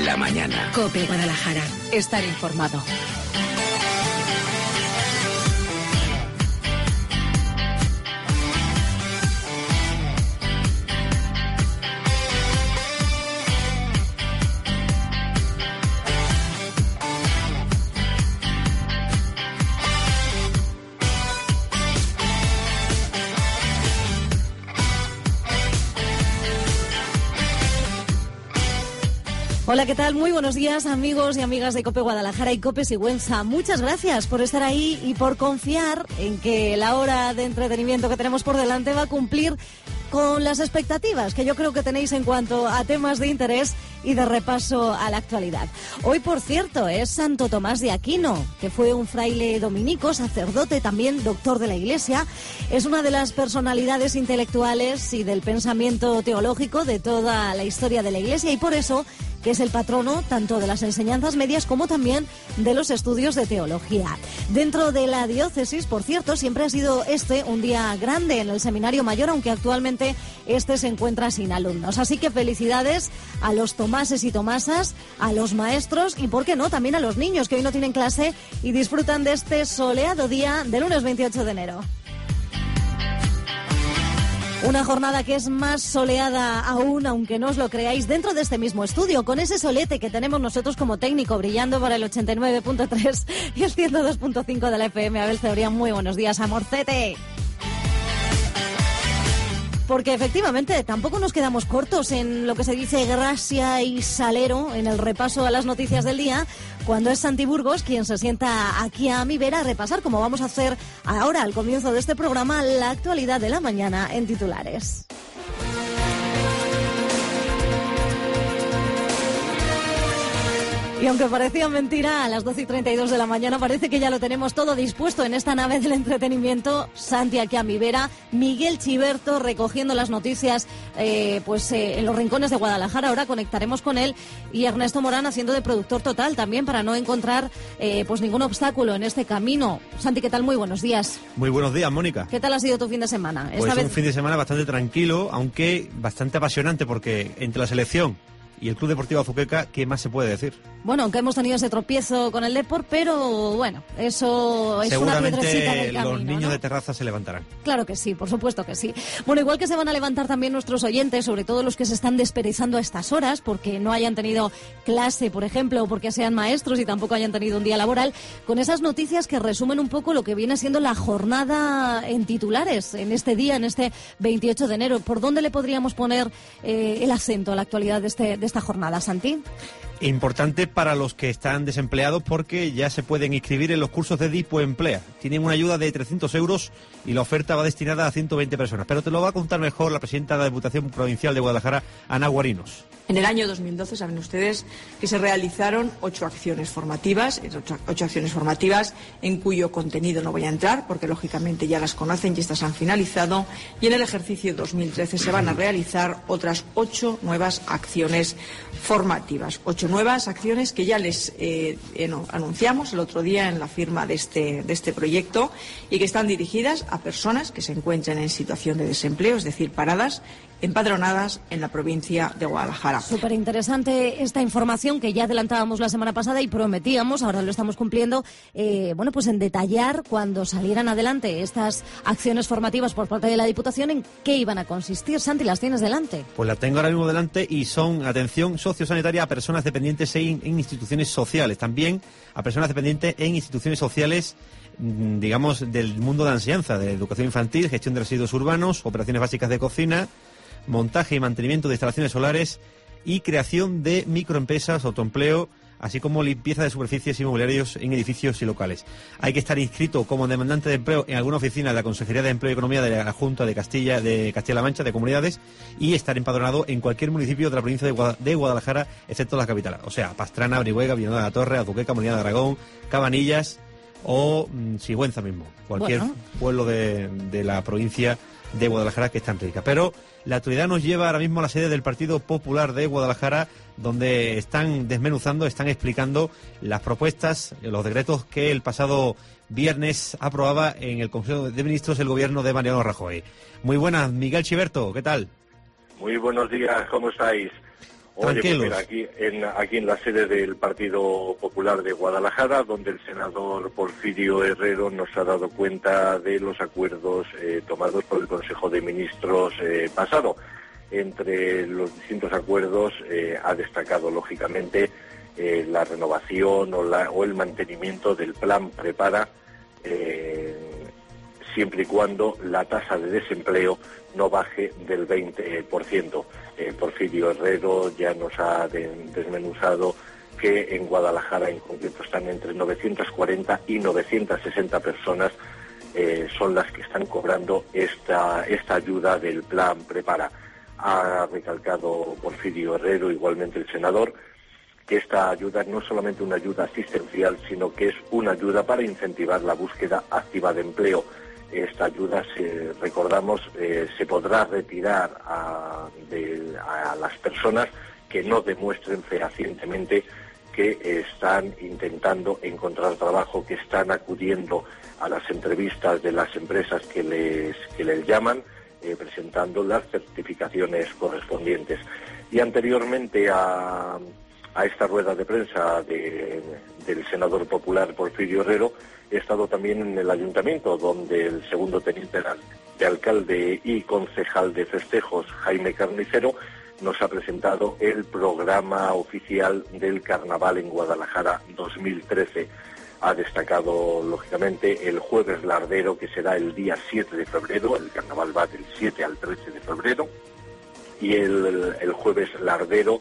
la mañana. COPE Guadalajara. Estar informado. Hola, ¿qué tal? Muy buenos días, amigos y amigas de COPE Guadalajara y COPE Sigüenza. Muchas gracias por estar ahí y por confiar en que la hora de entretenimiento que tenemos por delante va a cumplir con las expectativas que yo creo que tenéis en cuanto a temas de interés y de repaso a la actualidad. Hoy, por cierto, es Santo Tomás de Aquino, que fue un fraile dominico, sacerdote, también doctor de la Iglesia. Es una de las personalidades intelectuales y del pensamiento teológico de toda la historia de la Iglesia y por eso que es el patrono tanto de las enseñanzas medias como también de los estudios de teología. Dentro de la diócesis, por cierto, siempre ha sido un día grande en el Seminario Mayor, aunque actualmente se encuentra sin alumnos. Así que felicidades a los tomases y tomasas, a los maestros y, ¿por qué no?, también a los niños que hoy no tienen clase y disfrutan de este soleado día del lunes 28 de enero. Una jornada que es más soleada aún, aunque no os lo creáis, dentro de este mismo estudio, con ese solete que tenemos nosotros como técnico, brillando para el 89.3 y el 102.5 de la FM. Abel Cebrián, muy buenos días, amorcete. Porque efectivamente tampoco nos quedamos cortos en lo que se dice gracia y salero en el repaso a las noticias del día, cuando es Santi Burgos quien se sienta aquí a mi vera a repasar, como vamos a hacer ahora al comienzo de este programa, la actualidad de la mañana en titulares. Y aunque parecía mentira, a las 12:32 de la mañana parece que ya lo tenemos todo dispuesto en esta nave del entretenimiento. Santi aquí a mi vera, Miguel Chiverto recogiendo las noticias en los rincones de Guadalajara. Ahora conectaremos con él y Ernesto Morán haciendo de productor total también para no encontrar ningún obstáculo en este camino. Santi, ¿qué tal? Muy buenos días. Muy buenos días, Mónica. ¿Qué tal ha sido tu fin de semana? Pues un fin de semana bastante tranquilo, aunque bastante apasionante, porque entre la selección y el Club Deportivo Azuqueca, ¿qué más se puede decir? Bueno, aunque hemos tenido ese tropiezo con el Depor, pero bueno, eso es una piedrecita en el camino, los niños, ¿no?, de terraza se levantarán. Claro que sí, por supuesto que sí. Bueno, igual que se van a levantar también nuestros oyentes, sobre todo los que se están desperezando a estas horas, porque no hayan tenido clase, por ejemplo, o porque sean maestros y tampoco hayan tenido un día laboral, con esas noticias que resumen un poco lo que viene siendo la jornada en titulares, en este día, en este 28 de enero. ¿Por dónde le podríamos poner el acento a la actualidad de esta jornada, Santi? Importante para los que están desempleados, porque ya se pueden inscribir en los cursos de Dipo Emplea. Tienen una ayuda de 300 euros y la oferta va destinada a 120 personas. Pero te lo va a contar mejor la presidenta de la Diputación Provincial de Guadalajara, Ana Guarinos. En el año 2012 saben ustedes que se realizaron 8 acciones formativas, en cuyo contenido no voy a entrar porque lógicamente ya las conocen y estas han finalizado, y en el ejercicio 2013 se van a realizar otras 8 nuevas acciones formativas, 8 nuevas acciones que ya les anunciamos el otro día en la firma de este proyecto y que están dirigidas a personas que se encuentren en situación de desempleo, es decir, paradas, empadronadas en la provincia de Guadalajara. Súper interesante esta información que ya adelantábamos la semana pasada y prometíamos, ahora lo estamos cumpliendo, en detallar cuando salieran adelante estas acciones formativas por parte de la Diputación, en qué iban a consistir. Santi, ¿las tienes delante? Pues las tengo ahora mismo delante y son atención sociosanitaria a personas dependientes en instituciones sociales, también a personas dependientes en instituciones sociales, digamos, del mundo de la enseñanza, de educación infantil, gestión de residuos urbanos, operaciones básicas de cocina, montaje y mantenimiento de instalaciones solares y creación de microempresas, autoempleo, así como limpieza de superficies inmobiliarios en edificios y locales. Hay que estar inscrito como demandante de empleo en alguna oficina de la Consejería de Empleo y Economía de la Junta de Castilla-La Mancha, de Comunidades, y estar empadronado en cualquier municipio de la provincia de Guadalajara, excepto la capital. O sea, Pastrana, Brihuega, Villanueva de la Torre, Azuqueca, Molina de Aragón, Cabanillas o Sigüenza mismo. Cualquier pueblo de la provincia de Guadalajara que es tan rica. Pero la actualidad nos lleva ahora mismo a la sede del Partido Popular de Guadalajara, donde están desmenuzando, están explicando las propuestas, los decretos que el pasado viernes aprobaba en el Consejo de Ministros el gobierno de Mariano Rajoy. Muy buenas, Miguel Chiverto, ¿qué tal? Muy buenos días, ¿cómo estáis? Tranquilos. Oye, pues mira, aquí en la sede del Partido Popular de Guadalajara, donde el senador Porfirio Herrero nos ha dado cuenta de los acuerdos tomados por el Consejo de Ministros pasado. Entre los distintos acuerdos ha destacado, lógicamente, la renovación o el mantenimiento del plan Prepara, siempre y cuando la tasa de desempleo no baje del 20%. Porfirio Herrero ya nos ha desmenuzado que en Guadalajara en concreto están entre 940 y 960 personas son las que están cobrando esta ayuda del plan Prepara. Ha recalcado Porfirio Herrero, igualmente el senador, que esta ayuda no es solamente una ayuda asistencial, sino que es una ayuda para incentivar la búsqueda activa de empleo. Esta ayuda, recordamos, se podrá retirar a las personas que no demuestren fehacientemente que están intentando encontrar trabajo, que están acudiendo a las entrevistas de las empresas que les llaman, presentando las certificaciones correspondientes. Y anteriormente a esta rueda de prensa del senador popular Porfirio Herrero, he estado también en el ayuntamiento, donde el segundo teniente de alcalde y concejal de festejos, Jaime Carnicero, nos ha presentado el programa oficial del Carnaval en Guadalajara 2013. Ha destacado, lógicamente, el Jueves Lardero, que será el día 7 de febrero, el Carnaval va del 7 al 13 de febrero, y el Jueves Lardero,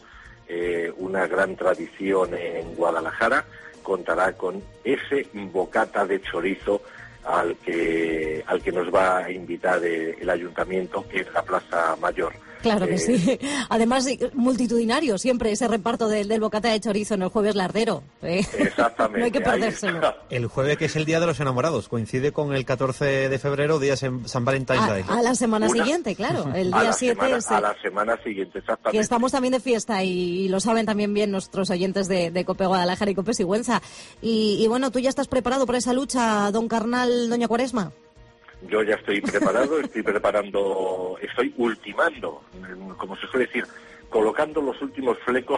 una gran tradición en Guadalajara, contará con ese bocata de chorizo al que nos va a invitar el ayuntamiento, que es la Plaza Mayor. Claro que sí. Además, multitudinario siempre ese reparto del bocata de chorizo en el Jueves Lardero. Exactamente. No hay que perdérselo. El jueves, que es el Día de los Enamorados, coincide con el 14 de febrero, día San Valentine's Day. A la semana siguiente, claro. El día 7 a la semana siguiente, exactamente. Que estamos también de fiesta y lo saben también bien nuestros oyentes de COPE Guadalajara y COPE Sigüenza. Y bueno, ¿tú ya estás preparado para esa lucha, don Carnal, doña Cuaresma? Yo ya estoy preparado, estoy ultimando, como se suele decir, colocando los últimos flecos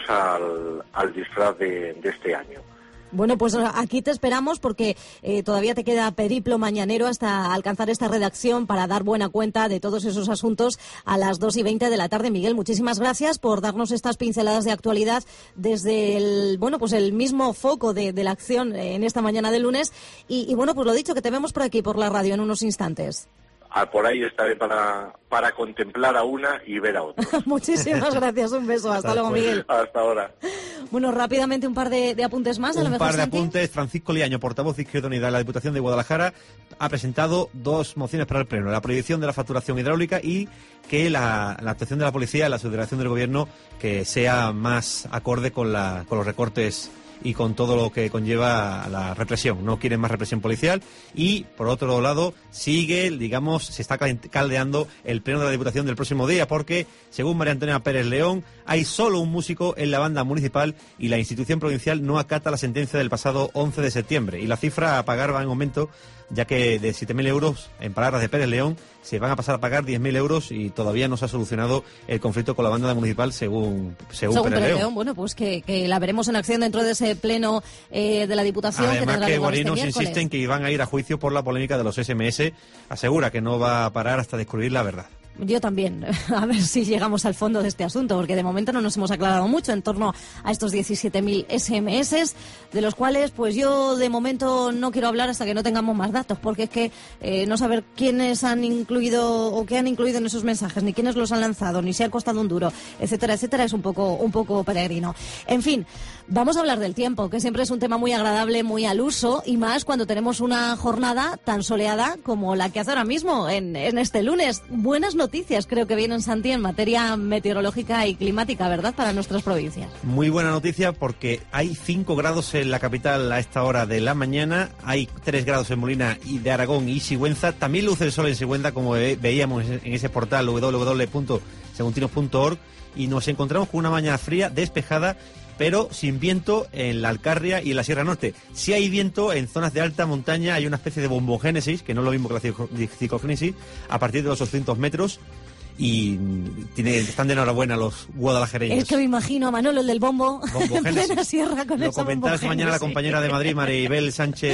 al disfraz de este año. Bueno, pues aquí te esperamos porque todavía te queda periplo mañanero hasta alcanzar esta redacción para dar buena cuenta de todos esos asuntos a las 2:20 de la tarde. Miguel, muchísimas gracias por darnos estas pinceladas de actualidad desde el mismo foco de la acción en esta mañana de lunes. Y bueno, pues lo dicho, que te vemos por aquí, por la radio, en unos instantes. Por ahí estaré para contemplar a una y ver a otra. Muchísimas gracias, un beso. Hasta luego, Miguel. Hasta ahora. Bueno, rápidamente un par de apuntes más. Un par de apuntes. Francisco Liaño, portavoz de Izquierda Unida de la Diputación de Guadalajara, ha presentado 2 mociones para el Pleno: la prohibición de la facturación hidráulica y que la actuación de la policía, la subdelegación del gobierno, que sea más acorde con los recortes y con todo lo que conlleva la represión. No quieren más represión policial. Y, por otro lado, se está caldeando el pleno de la Diputación del próximo día, porque, según María Antonia Pérez León, hay solo un músico en la banda municipal y la institución provincial no acata la sentencia del pasado 11 de septiembre. Y la cifra a pagar va en aumento, ya que de 7.000 euros, en palabras de Pérez León, se van a pasar a pagar 10.000 euros y todavía no se ha solucionado el conflicto con la banda municipal, según Pérez León. Bueno, pues que la veremos en acción dentro de ese pleno de la Diputación. Además, que Guarinos insiste en que iban a ir a juicio por la polémica de los SMS. Asegura que no va a parar hasta descubrir la verdad. Yo también, a ver si llegamos al fondo de este asunto, porque de momento no nos hemos aclarado mucho en torno a estos 17.000 SMS, de los cuales pues yo de momento no quiero hablar hasta que no tengamos más datos, porque es que no saber quiénes han incluido o qué han incluido en esos mensajes, ni quiénes los han lanzado, ni si ha costado un duro, etcétera, etcétera, es un poco peregrino. En fin, vamos a hablar del tiempo, que siempre es un tema muy agradable, muy al uso, y más cuando tenemos una jornada tan soleada como la que hace ahora mismo, en este lunes. Buenas noticias creo que vienen, Santi, en materia meteorológica y climática, ¿verdad?, para nuestras provincias. Muy buena noticia, porque hay 5 grados en la capital a esta hora de la mañana, hay 3 grados en Molina y de Aragón y Sigüenza, también luce el sol en Sigüenza, como veíamos en ese portal www.seguntino.org, y nos encontramos con una mañana fría, despejada, pero sin viento en la Alcarria y en la Sierra Norte. Si hay viento en zonas de alta montaña, hay una especie de bombogénesis, que no es lo mismo que la ciclogénesis, a partir de los 800 metros. y están de enhorabuena los guadalajareños. Es que me imagino a Manolo, el del bombo en plena sierra con Lo comentaba esta mañana la compañera de Madrid, Maribel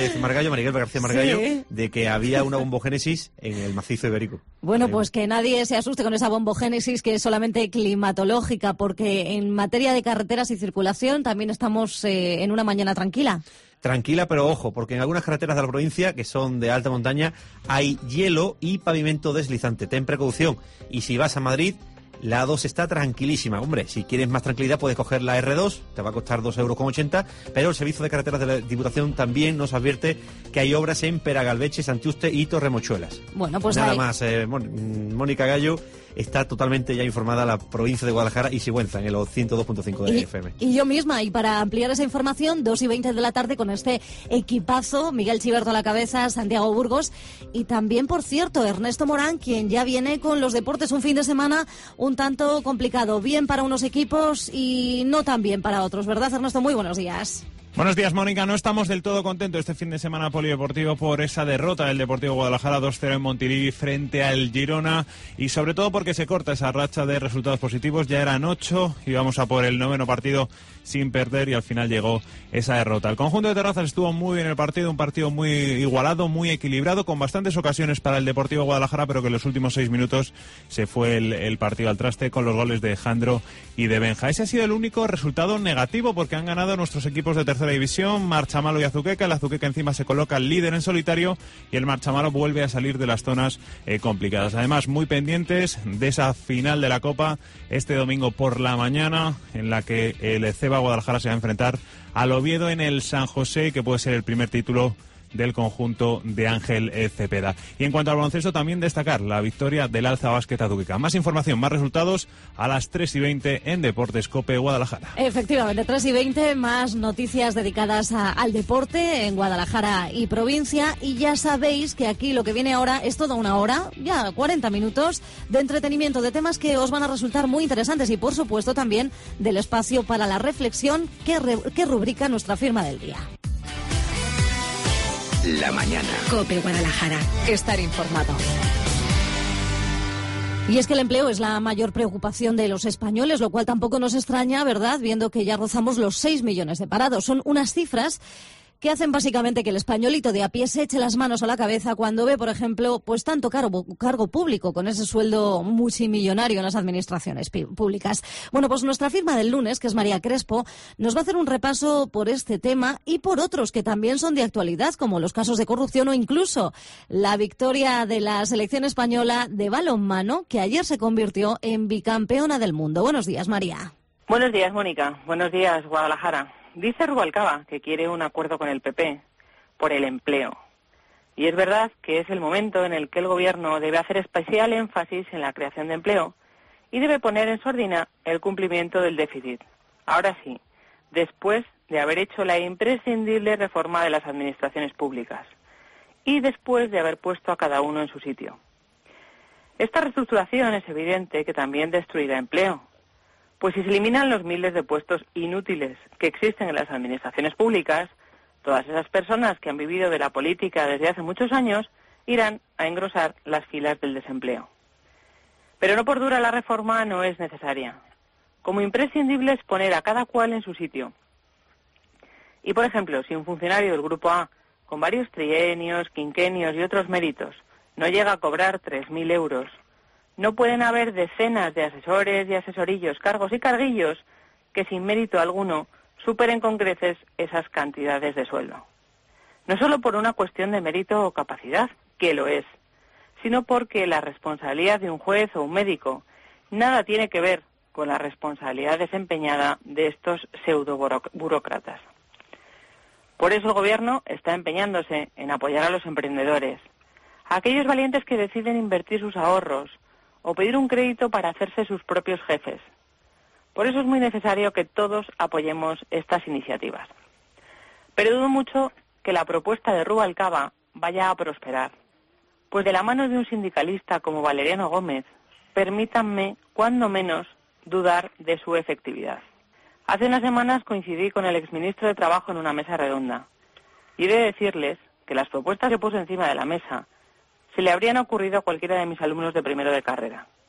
García Margallo, sí, de que había una bombogénesis en el macizo ibérico. Bueno, pues que nadie se asuste con esa bombogénesis que es solamente climatológica, porque en materia de carreteras y circulación también estamos en una mañana tranquila. Tranquila, pero ojo, porque en algunas carreteras de la provincia, que son de alta montaña, hay hielo y pavimento deslizante. Ten precaución. Y si vas a Madrid, la A2 está tranquilísima. Hombre, si quieres más tranquilidad puedes coger la R2, te va a costar 2,80 €, pero el Servicio de Carreteras de la Diputación también nos advierte que hay obras en Peragalveche, Santiuste y Torremochuelas. Bueno, pues nada más, Mónica Gallo está totalmente ya informada la provincia de Guadalajara y Sigüenza en el 102.5 de FM. Y yo misma, y para ampliar esa información, 2:20 de la tarde con este equipazo, Miguel Chiverto a la cabeza, Santiago Burgos y también, por cierto, Ernesto Morán, quien ya viene con los deportes, un fin de semana un tanto complicado, bien para unos equipos y no tan bien para otros, ¿verdad, Ernesto? Muy buenos días. Buenos días, Mónica. No estamos del todo contentos este fin de semana polideportivo por esa derrota del Deportivo Guadalajara 2-0 en Montilivi frente al Girona y sobre todo porque se corta esa racha de resultados positivos. Ya eran 8, íbamos a por el 9º partido sin perder y al final llegó esa derrota. El conjunto de Terrazas estuvo muy bien en el partido, un partido muy igualado, muy equilibrado, con bastantes ocasiones para el Deportivo Guadalajara, pero que en los últimos 6 minutos se fue el partido al traste con los goles de Jandro y de Benja. Ese ha sido el único resultado negativo porque han ganado nuestros equipos de tercera división, Marchamalo y Azuqueca. El Azuqueca encima se coloca líder en solitario y el Marchamalo vuelve a salir de las zonas complicadas. Además, muy pendientes de esa final de la Copa este domingo por la mañana, en la que el CEBA Guadalajara se va a enfrentar al Oviedo en el San José, que puede ser el primer título del conjunto de Ángel Cepeda. Y en cuanto al baloncesto, también destacar la victoria del Alza Básquet Azuqueca. Más información, más resultados a las 3:20 en Deportes COPE Guadalajara. Efectivamente, 3:20, más noticias dedicadas al deporte en Guadalajara y provincia. Y ya sabéis que aquí lo que viene ahora es toda una hora, ya 40 minutos, de entretenimiento, de temas que os van a resultar muy interesantes y, por supuesto, también del espacio para la reflexión que rubrica nuestra firma del día. La mañana. COPE Guadalajara. Estar informado. Y es que el empleo es la mayor preocupación de los españoles, lo cual tampoco nos extraña, ¿verdad?, viendo que ya rozamos los 6 millones de parados. Son unas cifras que hacen básicamente que el españolito de a pie se eche las manos a la cabeza cuando ve, por ejemplo, pues tanto cargo público con ese sueldo multimillonario en las administraciones públicas. Bueno, pues nuestra firma del lunes, que es María Crespo, nos va a hacer un repaso por este tema y por otros que también son de actualidad, como los casos de corrupción o incluso la victoria de la selección española de balonmano, que ayer se convirtió en bicampeona del mundo. Buenos días, María. Buenos días, Mónica. Buenos días, Guadalajara. Dice Rubalcaba que quiere un acuerdo con el PP por el empleo. Y es verdad que es el momento en el que el Gobierno debe hacer especial énfasis en la creación de empleo y debe poner en sordina el cumplimiento del déficit. Ahora sí, después de haber hecho la imprescindible reforma de las administraciones públicas y después de haber puesto a cada uno en su sitio. Esta reestructuración es evidente que también destruirá empleo. Pues si se eliminan los miles de puestos inútiles que existen en las administraciones públicas, todas esas personas que han vivido de la política desde hace muchos años irán a engrosar las filas del desempleo. Pero no por dura la reforma no es necesaria. Como imprescindible es poner a cada cual en su sitio. Y, por ejemplo, si un funcionario del Grupo A, con varios trienios, quinquenios y otros méritos, no llega a cobrar 3.000 euros, no pueden haber decenas de asesores y asesorillos, cargos y carguillos que sin mérito alguno superen con creces esas cantidades de sueldo. No solo por una cuestión de mérito o capacidad, que lo es, sino porque la responsabilidad de un juez o un médico nada tiene que ver con la responsabilidad desempeñada de estos pseudo-burócratas. Por eso el Gobierno está empeñándose en apoyar a los emprendedores, a aquellos valientes que deciden invertir sus ahorros o pedir un crédito para hacerse sus propios jefes. Por eso es muy necesario que todos apoyemos estas iniciativas. Pero dudo mucho que la propuesta de Rubalcaba vaya a prosperar, pues de la mano de un sindicalista como Valeriano Gómez, permítanme, cuando menos, dudar de su efectividad. Hace unas semanas coincidí con el exministro de Trabajo en una mesa redonda, y he de decirles que las propuestas que puso encima de la mesa se le habrían ocurrido a cualquiera de mis alumnos de primero de carrera.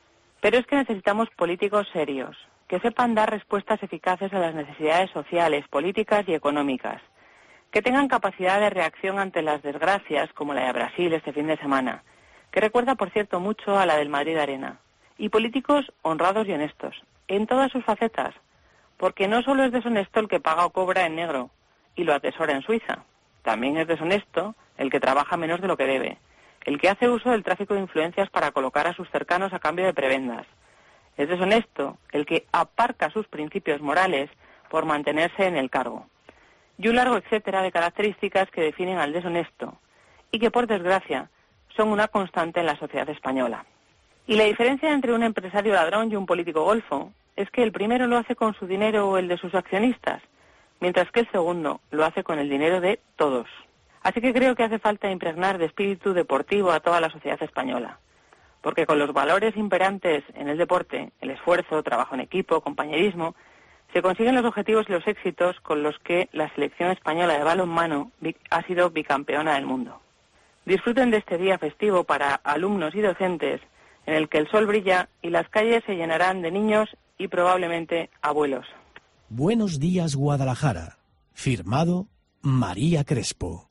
Pero es que necesitamos políticos serios, que sepan dar respuestas eficaces a las necesidades sociales, políticas y económicas, que tengan capacidad de reacción ante las desgracias, como la de Brasil este fin de semana, que recuerda, por cierto, mucho a la del Madrid Arena, y políticos honrados y honestos, en todas sus facetas, porque no solo es deshonesto el que paga o cobra en negro y lo atesora en Suiza, también es deshonesto el que trabaja menos de lo que debe, el que hace uso del tráfico de influencias para colocar a sus cercanos a cambio de prebendas. Es deshonesto el que aparca sus principios morales por mantenerse en el cargo. Y un largo etcétera de características que definen al deshonesto y que, por desgracia, son una constante en la sociedad española. Y la diferencia entre un empresario ladrón y un político golfo es que el primero lo hace con su dinero o el de sus accionistas, mientras que el segundo lo hace con el dinero de todos. Así que creo que hace falta impregnar de espíritu deportivo a toda la sociedad española, porque con los valores imperantes en el deporte, el esfuerzo, trabajo en equipo, compañerismo, se consiguen los objetivos y los éxitos con los que la selección española de balonmano ha sido bicampeona del mundo. Disfruten de este día festivo para alumnos y docentes, en el que el sol brilla y las calles se llenarán de niños y probablemente abuelos. Buenos días, Guadalajara. Firmado María Crespo.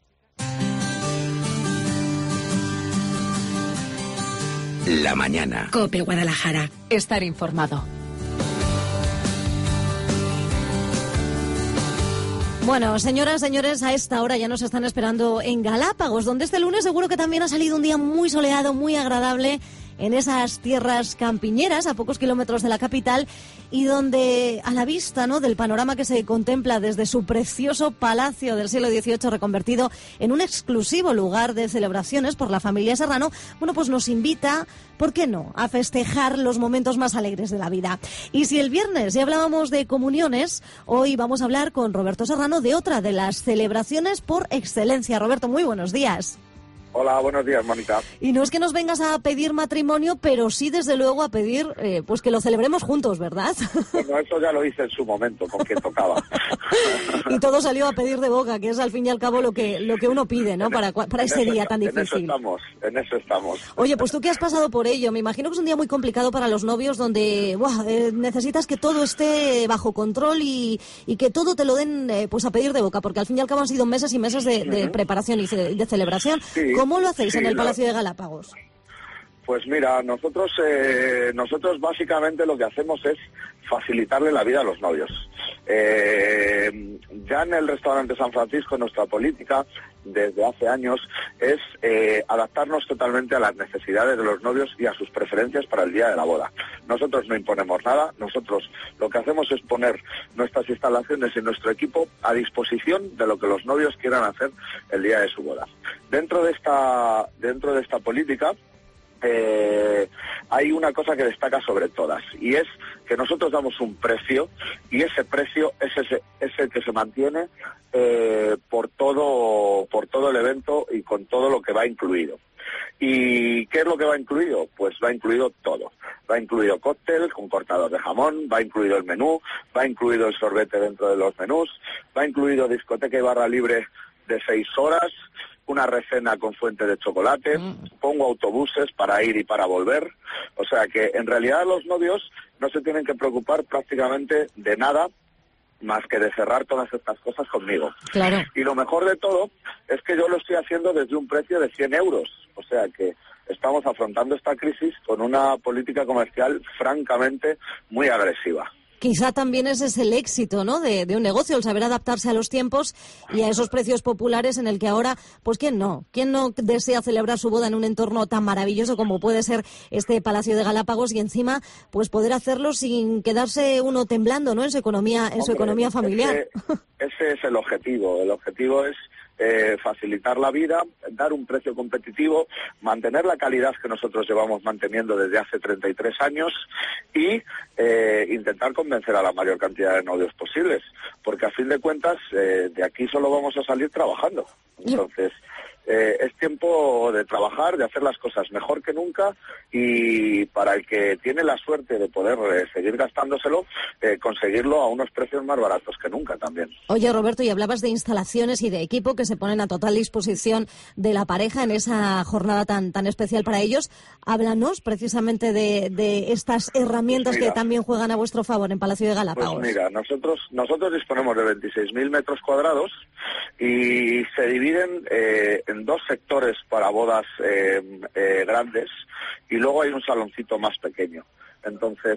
La mañana. COPE Guadalajara. Estar informado. Bueno, señoras, señores, a esta hora ya nos están esperando en Galápagos, donde este lunes seguro que también ha salido un día muy soleado, muy agradable, en esas tierras campiñeras a pocos kilómetros de la capital y donde a la vista, ¿no?, del panorama que se contempla desde su precioso palacio del siglo XVIII reconvertido en un exclusivo lugar de celebraciones por la familia Serrano, bueno, pues nos invita, ¿por qué no?, a festejar los momentos más alegres de la vida. Y si el viernes ya hablábamos de comuniones, hoy vamos a hablar con Roberto Serrano de otra de las celebraciones por excelencia. Roberto, muy buenos días. Hola, buenos días, Mónica. Y no es que nos vengas a pedir matrimonio, pero sí, desde luego, a pedir pues que lo celebremos juntos, ¿verdad? Bueno, eso ya lo hice en su momento, con quien tocaba. Y todo salió a pedir de boca, que es al fin y al cabo lo que uno pide, ¿no? Para ese día tan difícil. En eso estamos. Oye, pues tú que has pasado por ello, me imagino que es un día muy complicado para los novios, donde necesitas que todo esté bajo control y que todo te lo den pues a pedir de boca, porque al fin y al cabo han sido meses y meses de preparación y de celebración. Sí. ¿Cómo lo hacéis en el Palacio de Galápagos? Pues mira, nosotros básicamente lo que hacemos es facilitarle la vida a los novios. Ya en el restaurante San Francisco nuestra política desde hace años es adaptarnos totalmente a las necesidades de los novios y a sus preferencias para el día de la boda. Nosotros no imponemos nada, nosotros lo que hacemos es poner nuestras instalaciones y nuestro equipo a disposición de lo que los novios quieran hacer el día de su boda. Dentro de esta política hay una cosa que destaca sobre todas, y es que nosotros damos un precio, y ese precio es el que se mantiene por todo el evento y con todo lo que va incluido. ¿Y qué es lo que va incluido? Pues va incluido todo. Va incluido cóctel con cortador de jamón, va incluido el menú, va incluido el sorbete dentro de los menús, va incluido discoteca y barra libre de 6 horas, una recena con fuente de chocolate, pongo autobuses para ir y para volver. O sea que en realidad los novios no se tienen que preocupar prácticamente de nada más que de cerrar todas estas cosas conmigo. Claro. Y lo mejor de todo es que yo lo estoy haciendo desde un precio de 100 euros. O sea que estamos afrontando esta crisis con una política comercial francamente muy agresiva. Quizá también ese es el éxito, ¿no?, de un negocio, el saber adaptarse a los tiempos y a esos precios populares en el que ahora, pues ¿quién no desea celebrar su boda en un entorno tan maravilloso como puede ser este Palacio de Galápagos y encima pues poder hacerlo sin quedarse uno temblando, ¿no?, en su economía familiar? Ese es el objetivo. El objetivo es facilitar la vida, dar un precio competitivo, mantener la calidad que nosotros llevamos manteniendo desde hace 33 años y intentar convencer a la mayor cantidad de novios posibles, porque a fin de cuentas de aquí solo vamos a salir trabajando. Entonces es tiempo de trabajar, de hacer las cosas mejor que nunca, y para el que tiene la suerte de poder seguir gastándoselo, conseguirlo a unos precios más baratos que nunca también. Oye, Roberto, y hablabas de instalaciones y de equipo que se ponen a total disposición de la pareja en esa jornada tan especial para ellos. Háblanos precisamente de estas herramientas que también juegan a vuestro favor en Palacio de Galápagos. Pues mira, nosotros disponemos de 26.000 metros cuadrados y se dividen en dos sectores para bodas grandes, y luego hay un saloncito más pequeño. Entonces,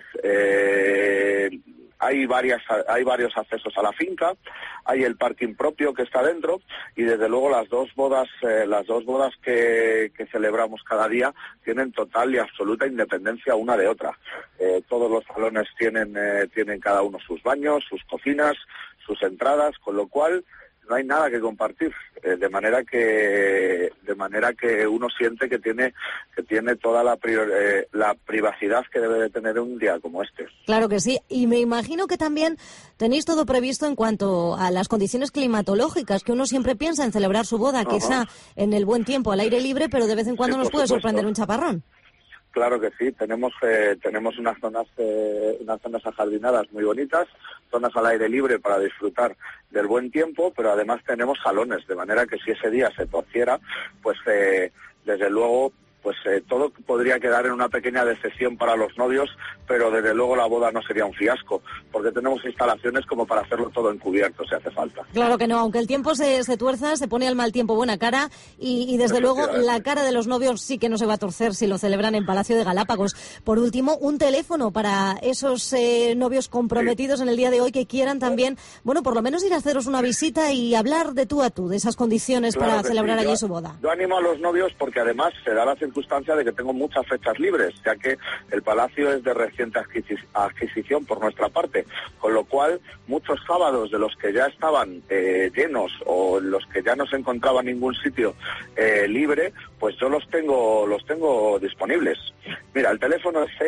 hay varios accesos a la finca, hay el parking propio que está dentro, y desde luego las dos bodas que celebramos cada día tienen total y absoluta independencia una de otra. Todos los salones tienen cada uno sus baños, sus cocinas, sus entradas, con lo cual no hay nada que compartir, de manera que uno siente que tiene toda la privacidad que debe de tener un día como este. Claro que sí, y me imagino que también tenéis todo previsto en cuanto a las condiciones climatológicas, que uno siempre piensa en celebrar su boda, quizá en el buen tiempo, al aire libre, pero de vez en cuando nos puede sorprender un chaparrón. Claro que sí, tenemos unas zonas ajardinadas muy bonitas, zonas al aire libre para disfrutar del buen tiempo, pero además tenemos salones, de manera que si ese día se torciera, pues desde luego todo podría quedar en una pequeña decepción para los novios, pero desde luego la boda no sería un fiasco, porque tenemos instalaciones como para hacerlo todo encubierto si hace falta. Claro que no, aunque el tiempo se tuerza, se pone al mal tiempo buena cara, y desde luego la cara de los novios sí que no se va a torcer si lo celebran en Palacio de Galápagos. Por último, un teléfono para esos novios comprometidos en el día de hoy que quieran también, bueno, por lo menos ir a haceros una visita y hablar de tú a tú, de esas condiciones para celebrar allí su boda. Yo animo a los novios porque además se da la circunstancia de que tengo muchas fechas libres, ya que el Palacio es de reciente adquisición por nuestra parte, con lo cual muchos sábados de los que ya estaban llenos o los que ya no se encontraba ningún sitio libre, pues yo los tengo disponibles. Mira, el teléfono es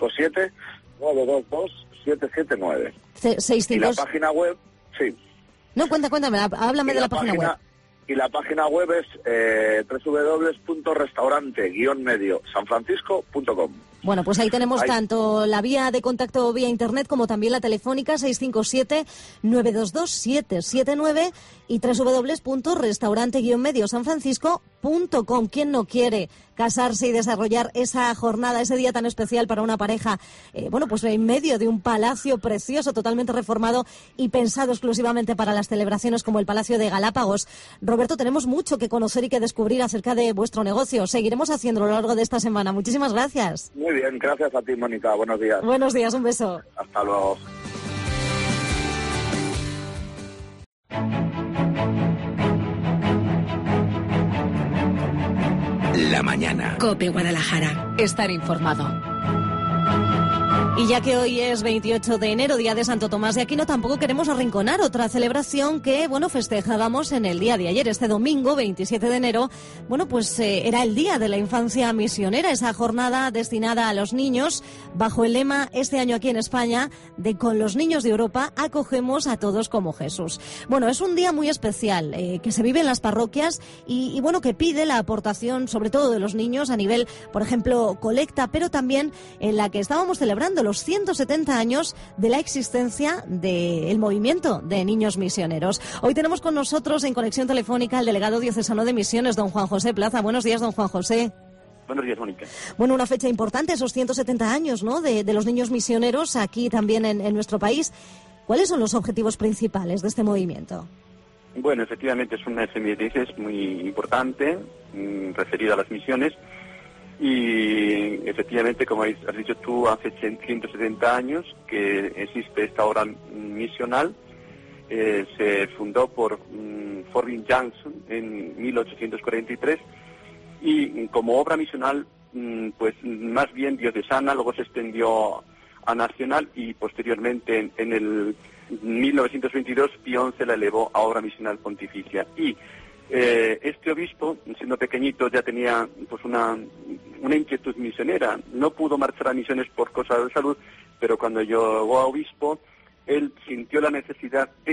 657-922-779. Y la página web, sí. No, cuéntame, háblame de la página web. Y la página web es www.restaurante-medio-sanfrancisco.com. Bueno, pues ahí tenemos tanto la vía de contacto vía internet como también la telefónica 657-922-779 y www.restaurante-medio-sanfrancisco.com. ¿Quién no quiere casarse y desarrollar esa jornada, ese día tan especial para una pareja, pues en medio de un palacio precioso, totalmente reformado y pensado exclusivamente para las celebraciones como el Palacio de Galápagos? Roberto, tenemos mucho que conocer y que descubrir acerca de vuestro negocio. Seguiremos haciéndolo a lo largo de esta semana. Muchísimas gracias. Muy bien, gracias a ti, Mónica. Buenos días. Buenos días, un beso. Hasta luego. La mañana. COPE Guadalajara. Estar informado. Y ya que hoy es 28 de enero, día de Santo Tomás de Aquino, tampoco queremos arrinconar otra celebración que, festejábamos en el día de ayer, este domingo, 27 de enero. Era el Día de la Infancia Misionera, esa jornada destinada a los niños, bajo el lema, este año aquí en España, de Con los niños de Europa acogemos a todos como Jesús. Es un día muy especial, que se vive en las parroquias y que pide la aportación, sobre todo de los niños, a nivel, por ejemplo, colecta, pero también en la que estábamos celebrando los 170 años de la existencia del movimiento de niños misioneros. Hoy tenemos con nosotros en conexión telefónica al delegado diocesano de Misiones, don Juan José Plaza. Buenos días, don Juan José. Buenos días, Mónica. Una fecha importante, esos 170 años, ¿no?, de los niños misioneros aquí también en nuestro país. ¿Cuáles son los objetivos principales de este movimiento? Bueno, efectivamente es una efeméride muy importante referida a las misiones. Y efectivamente, como has dicho tú, hace 170 años que existe esta obra misional. Se fundó por Forbin Jansson en 1843 y como obra misional, pues más bien diocesana, luego se extendió a nacional y posteriormente en el 1922 Pío XI la elevó a obra misional pontificia. Y este obispo, siendo pequeñito, ya tenía pues una inquietud misionera. No pudo marchar a misiones por cosas de salud, pero cuando llegó a obispo, él sintió la necesidad de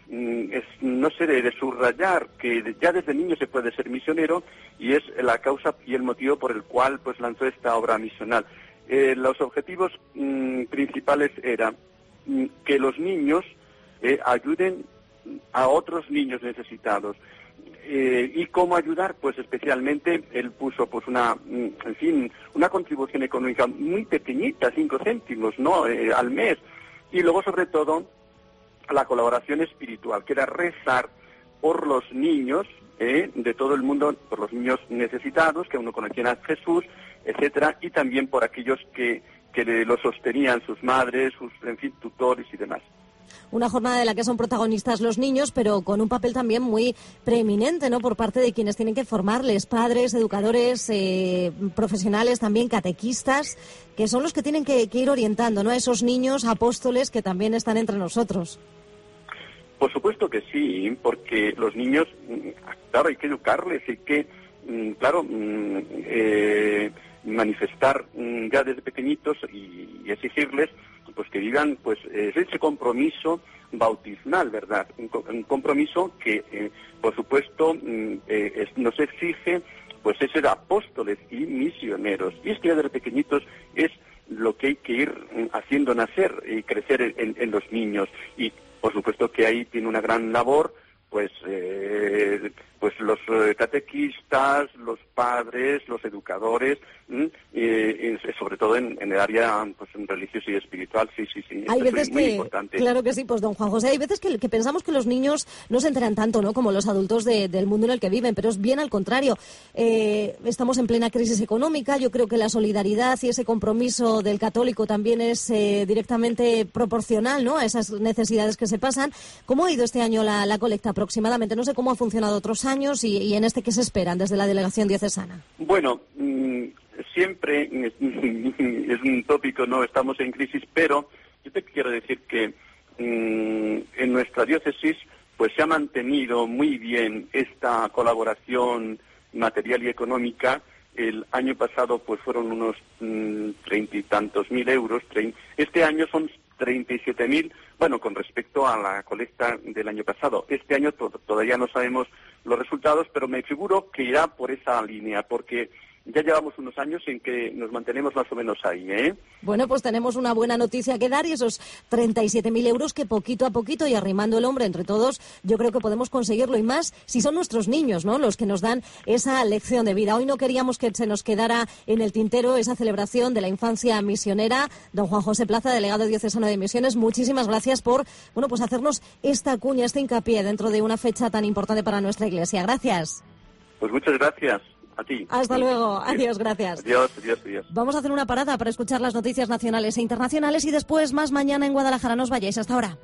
no sé, de subrayar que ya desde niño se puede ser misionero, y es la causa y el motivo por el cual pues lanzó esta obra misional. Los objetivos principales eran que los niños ayuden a otros niños necesitados. ¿Y cómo ayudar? Pues especialmente él puso pues una contribución económica muy pequeñita, 5 céntimos, ¿no? Al mes. Y luego, sobre todo, la colaboración espiritual, que era rezar por los niños de todo el mundo, por los niños necesitados, que aún no conocían a Jesús, etcétera, y también por aquellos que lo sostenían, sus madres, sus, tutores y demás. Una jornada de la que son protagonistas los niños, pero con un papel también muy preeminente, ¿no?, por parte de quienes tienen que formarles, padres, educadores, profesionales, también catequistas, que son los que tienen que ir orientando, ¿no?, a esos niños apóstoles que también están entre nosotros. Por supuesto que sí, porque los niños, claro, hay que educarles, hay que, manifestar ya desde pequeñitos y exigirles pues que vivan pues ese compromiso bautismal, ¿verdad? Un compromiso que, por supuesto, nos exige pues ser apóstoles y misioneros. Y esto ya desde pequeñitos es lo que hay que ir haciendo nacer y crecer en los niños. Y, por supuesto, que ahí tiene una gran labor pues los catequistas, los padres, los educadores, sobre todo en el área pues religiosa y espiritual, sí. Hay veces muy que, importante. claro que sí, pues don Juan José, hay veces que pensamos que los niños no se enteran tanto, ¿no?, como los adultos del mundo en el que viven, pero es bien al contrario. Estamos en plena crisis económica, yo creo que la solidaridad y ese compromiso del católico también es directamente proporcional, ¿no?, a esas necesidades que se pasan. ¿Cómo ha ido este año la colecta aproximadamente? No sé cómo ha funcionado otros años y en este, ¿qué se esperan desde la delegación diocesana? Bueno, siempre es un tópico, no estamos en crisis, pero yo te quiero decir que en nuestra diócesis pues se ha mantenido muy bien esta colaboración material y económica. El año pasado pues fueron unos 30 y tantos mil euros. Este año son 37.000, bueno, con respecto a la colecta del año pasado. Este año todavía no sabemos los resultados, pero me figuro que irá por esa línea, porque ya llevamos unos años en que nos mantenemos más o menos ahí, Bueno, pues tenemos una buena noticia que dar, y esos 37.000 euros que poquito a poquito y arrimando el hombro entre todos, yo creo que podemos conseguirlo, y más si son nuestros niños, ¿no?, los que nos dan esa lección de vida. Hoy no queríamos que se nos quedara en el tintero esa celebración de la infancia misionera. Don Juan José Plaza, delegado diocesano de Misiones, muchísimas gracias por, pues hacernos esta cuña, este hincapié dentro de una fecha tan importante para nuestra Iglesia. Gracias. Pues muchas gracias. A ti. Hasta luego. Adiós, gracias. Adiós. Vamos a hacer una parada para escuchar las noticias nacionales e internacionales y después más mañana en Guadalajara. No os vayáis. Hasta ahora.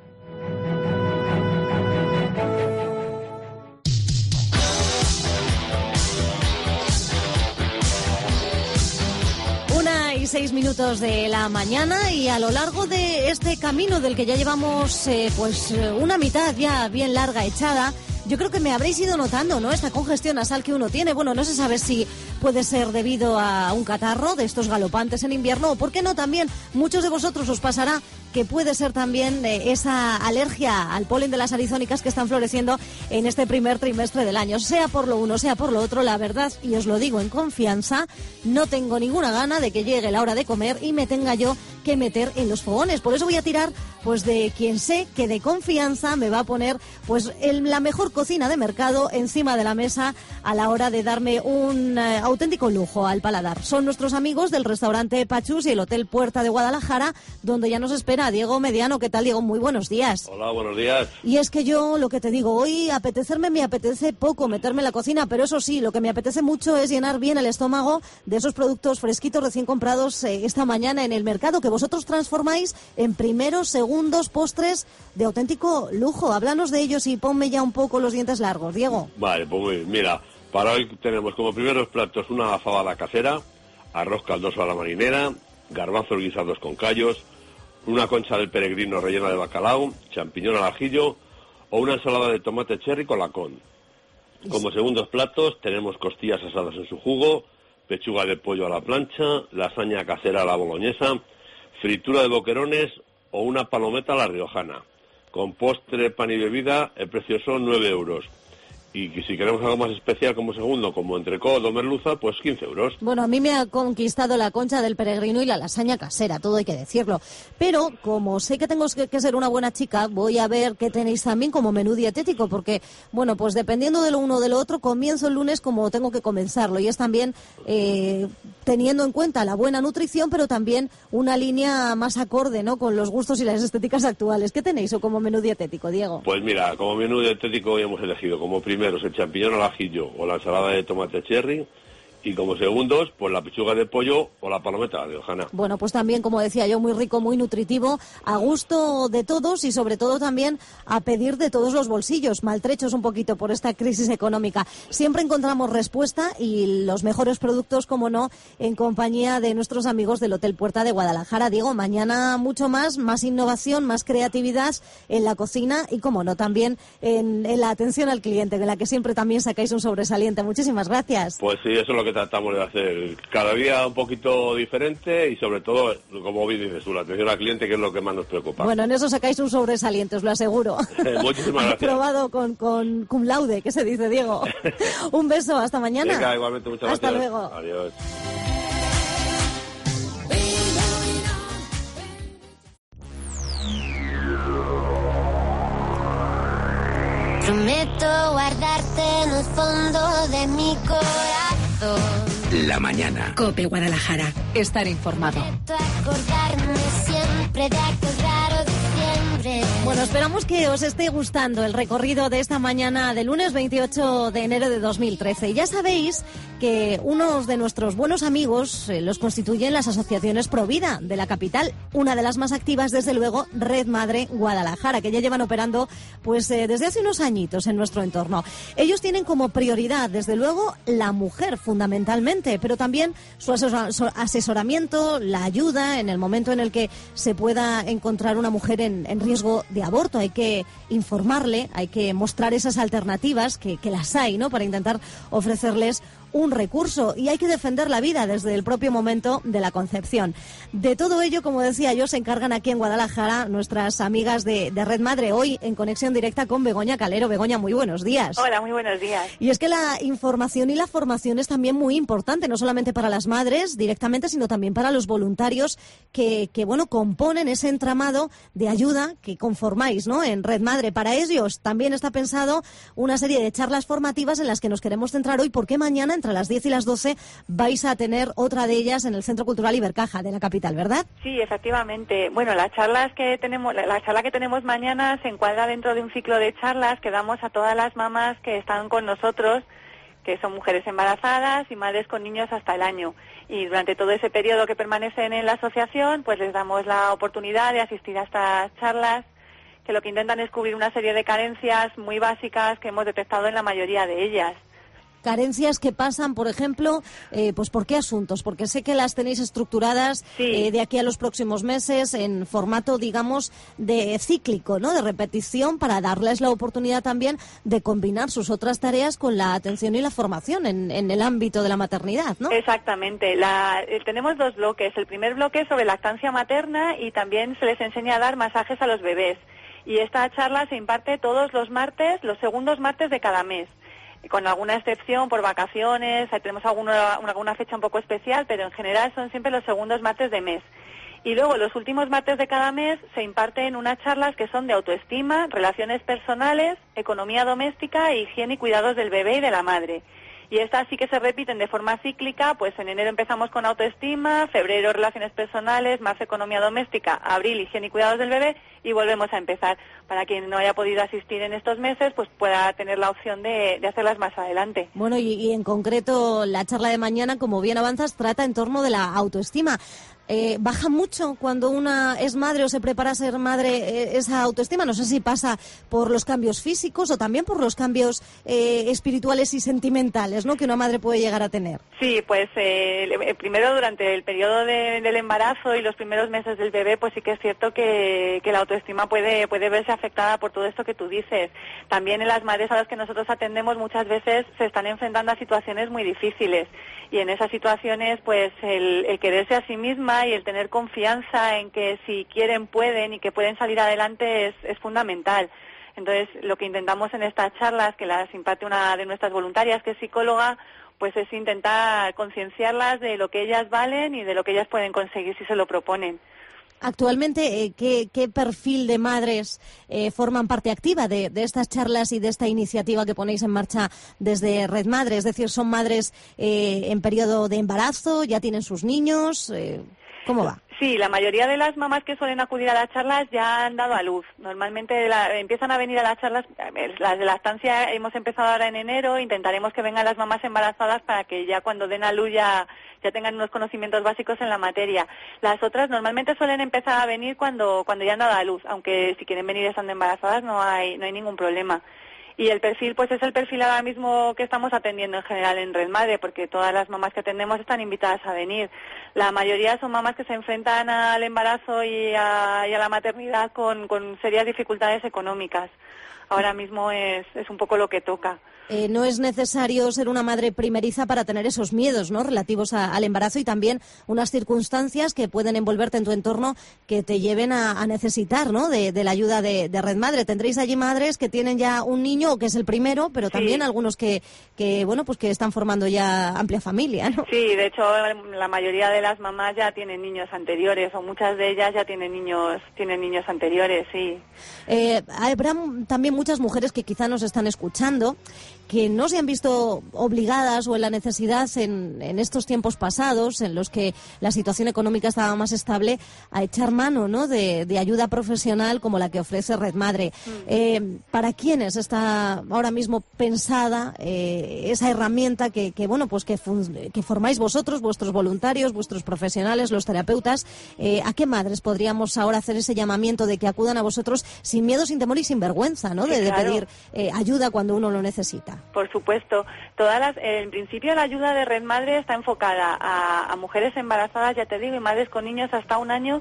Una y 6 minutos de la mañana, y a lo largo de este camino del que ya llevamos una mitad ya bien larga echada, yo creo que me habréis ido notando, ¿no?, esta congestión nasal que uno tiene. Bueno, no se sabe si puede ser debido a un catarro de estos galopantes en invierno, o, ¿por qué no?, también muchos de vosotros os pasará que puede ser también esa alergia al polen de las arizónicas que están floreciendo en este primer trimestre del año. Sea por lo uno, sea por lo otro, la verdad, y os lo digo en confianza, no tengo ninguna gana de que llegue la hora de comer y me tenga yo que meter en los fogones. Por eso voy a tirar de quien sé que de confianza me va a poner la mejor cocina de mercado encima de la mesa a la hora de darme un auténtico lujo al paladar. Son nuestros amigos del restaurante Pachus y el Hotel Puerta de Guadalajara, donde ya nos espera Diego Mediano. ¿Qué tal, Diego? Muy buenos días. Hola, buenos días. Y es que yo, lo que te digo, hoy me apetece poco meterme en la cocina, pero eso sí, lo que me apetece mucho es llenar bien el estómago de esos productos fresquitos recién comprados esta mañana en el mercado, que vosotros transformáis en primeros, segundos, postres de auténtico lujo. Háblanos de ellos y ponme ya un poco los dientes largos, Diego. Vale, pues mira, para hoy tenemos como primeros platos una fabada casera, arroz caldoso a la marinera, garbanzos guisados con callos, una concha del peregrino rellena de bacalao, champiñón al ajillo o una ensalada de tomate cherry con lacón. Como segundos platos tenemos costillas asadas en su jugo, pechuga de pollo a la plancha, lasaña casera a la boloñesa, fritura de boquerones o una palometa a la riojana. con postre, pan y bebida, el precio son 9 euros. Y si queremos algo más especial como segundo, como entrecot o merluza, pues 15 euros. Bueno, a mí me ha conquistado la concha del peregrino y la lasaña casera, todo hay que decirlo. Pero como sé que tengo que ser una buena chica, voy a ver qué tenéis también como menú dietético, porque, bueno, pues dependiendo de lo uno o de lo otro, comienzo el lunes como tengo que comenzarlo. Y es también teniendo en cuenta la buena nutrición, pero también una línea más acorde, ¿no?, con los gustos y las estéticas actuales. ¿Qué tenéis o como menú dietético, Diego? Pues mira, como menú dietético hoy hemos elegido como primero el champiñón al ajillo o la ensalada de tomate cherry, y como segundos, pues la pechuga de pollo o la palometa de hojana. Bueno, pues también, como decía yo, muy rico, muy nutritivo, a gusto de todos y sobre todo también a pedir de todos los bolsillos, maltrechos un poquito por esta crisis económica. Siempre encontramos respuesta y los mejores productos, como no, en compañía de nuestros amigos del Hotel Puerta de Guadalajara. Diego, mañana mucho más innovación, más creatividad en la cocina y, como no, también en la atención al cliente, en la que siempre también sacáis un sobresaliente. Muchísimas gracias. Pues sí, eso es lo que tratamos de hacer cada día un poquito diferente y sobre todo, como bien dices tú, la atención al cliente, que es lo que más nos preocupa. Bueno, en eso sacáis un sobresaliente, os lo aseguro. Muchísimas gracias. Probado con cum laude, que se dice, Diego. Un beso, hasta mañana. Venga, igualmente, muchas gracias. Hasta luego. Adiós. Prometo guardarte en el fondo de mi corazón. La mañana. COPE Guadalajara. Estar informado. Prometo acordarme siempre de aquel raro diciembre. Bueno, esperamos que os esté gustando el recorrido de esta mañana de lunes 28 de enero de 2013. Y ya sabéis que unos de nuestros buenos amigos los constituyen las asociaciones Provida de la capital. Una de las más activas, desde luego, Red Madre Guadalajara, que ya llevan operando pues desde hace unos añitos en nuestro entorno. Ellos tienen como prioridad, desde luego, la mujer fundamentalmente, pero también su asesoramiento, la ayuda en el momento en el que se pueda encontrar una mujer en riesgo de aborto. Hay que informarle, hay que mostrar esas alternativas, que las hay, ¿no?, para intentar ofrecerles un recurso, y hay que defender la vida desde el propio momento de la concepción. De todo ello, como decía yo, se encargan aquí en Guadalajara nuestras amigas de Red Madre, hoy en conexión directa con Begoña Calero. Begoña, muy buenos días. Hola, muy buenos días. Y es que la información y la formación es también muy importante, no solamente para las madres directamente, sino también para los voluntarios que bueno, componen ese entramado de ayuda que conformáis, ¿no?, en Red Madre. Para ellos también está pensado una serie de charlas formativas en las que nos queremos centrar hoy, porque mañana, entre las 10 y las 12, vais a tener otra de ellas en el Centro Cultural Ibercaja de la capital, ¿verdad? Sí, efectivamente. Bueno, la charla que tenemos mañana se encuadra dentro de un ciclo de charlas que damos a todas las mamás que están con nosotros, que son mujeres embarazadas y madres con niños hasta el año. Y durante todo ese periodo que permanecen en la asociación, pues les damos la oportunidad de asistir a estas charlas, que lo que intentan es cubrir una serie de carencias muy básicas que hemos detectado en la mayoría de ellas. Carencias que pasan, por ejemplo, pues ¿por qué asuntos? Porque sé que las tenéis estructuradas de aquí a los próximos meses en formato, digamos, de cíclico, ¿no?, de repetición, para darles la oportunidad también de combinar sus otras tareas con la atención y la formación en el ámbito de la maternidad, ¿no? Exactamente. Tenemos dos bloques. El primer bloque es sobre lactancia materna y también se les enseña a dar masajes a los bebés. Y esta charla se imparte todos los martes, los segundos martes de cada mes, con alguna excepción por vacaciones. Ahí tenemos alguna fecha un poco especial, pero en general son siempre los segundos martes de mes. Y luego los últimos martes de cada mes se imparten unas charlas que son de autoestima, relaciones personales, economía doméstica, higiene y cuidados del bebé y de la madre. Y estas sí que se repiten de forma cíclica, pues en enero empezamos con autoestima, febrero relaciones personales, marzo economía doméstica, abril higiene y cuidados del bebé, y volvemos a empezar. Para quien no haya podido asistir en estos meses, pues pueda tener la opción de hacerlas más adelante. Bueno, y en concreto la charla de mañana, como bien avanzas, trata en torno de la autoestima. ¿Baja mucho cuando una es madre o se prepara a ser madre esa autoestima? No sé si pasa por los cambios físicos o también por los cambios espirituales y sentimentales, ¿no?, que una madre puede llegar a tener. Sí, pues primero durante el periodo del embarazo y los primeros meses del bebé, pues sí que es cierto que la autoestima puede verse afectada por todo esto que tú dices. También en las madres a las que nosotros atendemos muchas veces se están enfrentando a situaciones muy difíciles, y en esas situaciones pues el quererse a sí misma misma, y el tener confianza en que si quieren pueden y que pueden salir adelante es fundamental. Entonces, lo que intentamos en estas charlas, que las imparte una de nuestras voluntarias, que es psicóloga, pues es intentar concienciarlas de lo que ellas valen y de lo que ellas pueden conseguir si se lo proponen. Actualmente, ¿qué perfil de madres forman parte activa de estas charlas y de esta iniciativa que ponéis en marcha desde Red Madre? Es decir, ¿son madres en periodo de embarazo? ¿Ya tienen sus niños? ¿Cómo va? Sí, la mayoría de las mamás que suelen acudir a las charlas ya han dado a luz. Normalmente empiezan a venir a las charlas, las de lactancia hemos empezado ahora en enero, intentaremos que vengan las mamás embarazadas para que ya cuando den a luz ya tengan unos conocimientos básicos en la materia. Las otras normalmente suelen empezar a venir cuando ya han dado a luz, aunque si quieren venir estando embarazadas no hay ningún problema. Y el perfil, pues es el perfil ahora mismo que estamos atendiendo en general en Red Madre, porque todas las mamás que atendemos están invitadas a venir. La mayoría son mamás que se enfrentan al embarazo y a la maternidad con serias dificultades económicas. Ahora mismo es un poco lo que toca. No es necesario ser una madre primeriza para tener esos miedos, ¿no?, relativos al embarazo, y también unas circunstancias que pueden envolverte en tu entorno que te lleven a necesitar, ¿no?, de la ayuda de Red Madre. Tendréis allí madres que tienen ya un niño o que es el primero, pero también algunos que están formando ya amplia familia, ¿no? Sí, de hecho la mayoría de las mamás ya tienen niños anteriores, o muchas de ellas ya tienen niños anteriores, sí. Habrá también muchas mujeres que quizá nos están escuchando que no se han visto obligadas o en la necesidad en estos tiempos pasados, en los que la situación económica estaba más estable, a echar mano, ¿no?, de ayuda profesional como la que ofrece Red Madre. ¿Para quiénes está ahora mismo pensada esa herramienta que formáis vosotros, vuestros voluntarios, vuestros profesionales, los terapeutas? ¿A qué madres podríamos ahora hacer ese llamamiento de que acudan a vosotros sin miedo, sin temor y sin vergüenza, ¿no?, de pedir ayuda cuando uno lo necesita? Por supuesto. En principio la ayuda de Red Madre está enfocada a mujeres embarazadas, ya te digo, y madres con niños hasta 1 año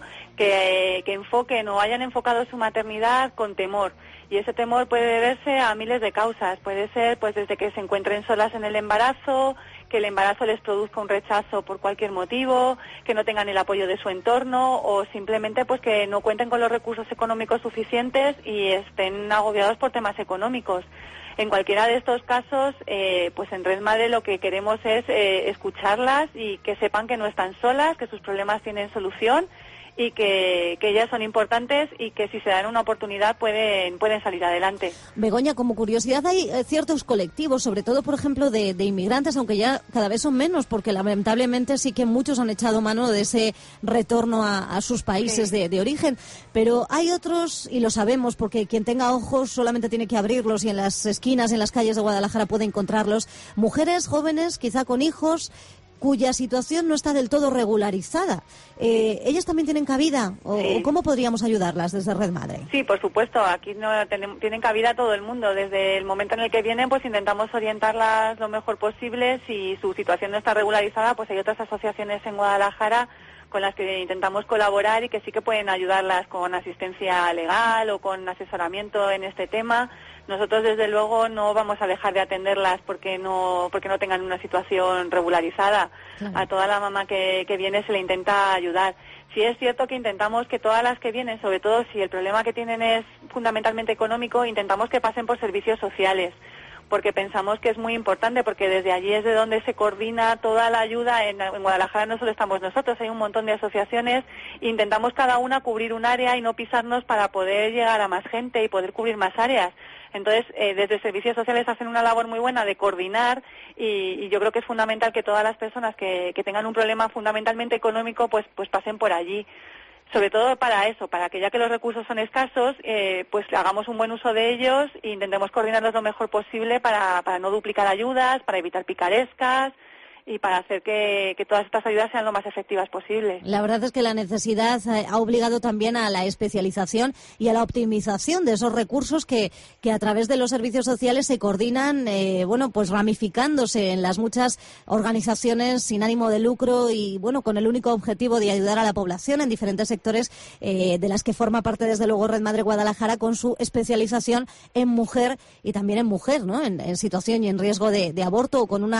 que enfoquen o hayan enfocado su maternidad con temor. Y ese temor puede deberse a miles de causas. Puede ser pues desde que se encuentren solas en el embarazo, que el embarazo les produzca un rechazo por cualquier motivo, que no tengan el apoyo de su entorno, o simplemente pues que no cuenten con los recursos económicos suficientes y estén agobiados por temas económicos. En cualquiera de estos casos, pues en Red Madre lo que queremos es escucharlas y que sepan que no están solas, que sus problemas tienen solución y que ellas son importantes y que si se dan una oportunidad pueden salir adelante. Begoña, como curiosidad, hay ciertos colectivos, sobre todo, por ejemplo, de inmigrantes, aunque ya cada vez son menos, porque lamentablemente sí que muchos han echado mano de ese retorno a sus países de origen, pero hay otros, y lo sabemos porque quien tenga ojos solamente tiene que abrirlos, y en las esquinas, en las calles de Guadalajara puede encontrarlos, mujeres jóvenes, quizá con hijos, cuya situación no está del todo regularizada. ¿Ellas también tienen cabida? ¿O cómo podríamos ayudarlas desde Red Madre? Sí, por supuesto. Aquí tienen cabida todo el mundo. Desde el momento en el que vienen, pues intentamos orientarlas lo mejor posible. Si su situación no está regularizada, pues hay otras asociaciones en Guadalajara con las que intentamos colaborar y que sí que pueden ayudarlas con asistencia legal o con asesoramiento en este tema. Nosotros, desde luego, no vamos a dejar de atenderlas porque no tengan una situación regularizada. Claro. A toda la mamá que viene se le intenta ayudar. Sí es cierto que intentamos que todas las que vienen, sobre todo si el problema que tienen es fundamentalmente económico, intentamos que pasen por servicios sociales, porque pensamos que es muy importante, porque desde allí es de donde se coordina toda la ayuda. En Guadalajara no solo estamos nosotros, hay un montón de asociaciones, e intentamos cada una cubrir un área y no pisarnos para poder llegar a más gente y poder cubrir más áreas. Entonces, desde servicios sociales hacen una labor muy buena de coordinar y yo creo que es fundamental que todas las personas que tengan un problema fundamentalmente económico pues pasen por allí. Sobre todo para eso, para que ya que los recursos son escasos, pues hagamos un buen uso de ellos e intentemos coordinarlos lo mejor posible para no duplicar ayudas, para evitar picarescas y para hacer que todas estas ayudas sean lo más efectivas posible. La verdad es que la necesidad ha obligado también a la especialización y a la optimización de esos recursos que a través de los servicios sociales se coordinan, pues ramificándose en las muchas organizaciones sin ánimo de lucro y, con el único objetivo de ayudar a la población en diferentes sectores de las que forma parte, desde luego, Red Madre Guadalajara, con su especialización en mujer y también en mujer, ¿no?, en situación y en riesgo de aborto, o con una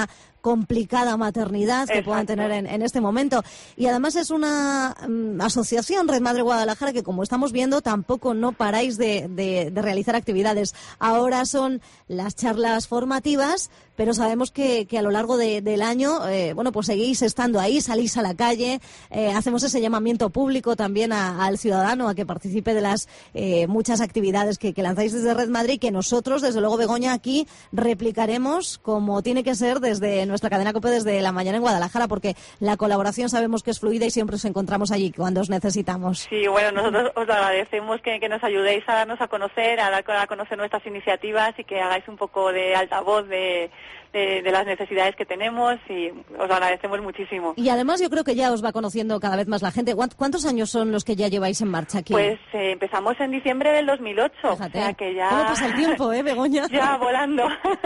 complicada maternidad que puedan tener en este momento. Y además es una asociación, Red Madre Guadalajara, que como estamos viendo tampoco no paráis de realizar actividades. Ahora son las charlas formativas, pero sabemos que a lo largo del año, pues seguís estando ahí, salís a la calle, hacemos ese llamamiento público también al ciudadano a que participe de las muchas actividades que lanzáis desde Red Madre y que nosotros, desde luego, Begoña, aquí replicaremos como tiene que ser desde nuestra cadena COPE desde la mañana en Guadalajara, porque la colaboración sabemos que es fluida y siempre os encontramos allí cuando os necesitamos. Sí, bueno, nosotros os agradecemos que nos ayudéis a darnos a conocer, a dar a conocer nuestras iniciativas y que hagáis un poco de altavoz de las necesidades que tenemos, y os agradecemos muchísimo. Y además yo creo que ya os va conociendo cada vez más la gente. ¿Cuántos años son los que ya lleváis en marcha aquí? Pues empezamos en diciembre del 2008. Fíjate, o sea que ya... ¿Cómo pasa el tiempo, Begoña? Ya, volando.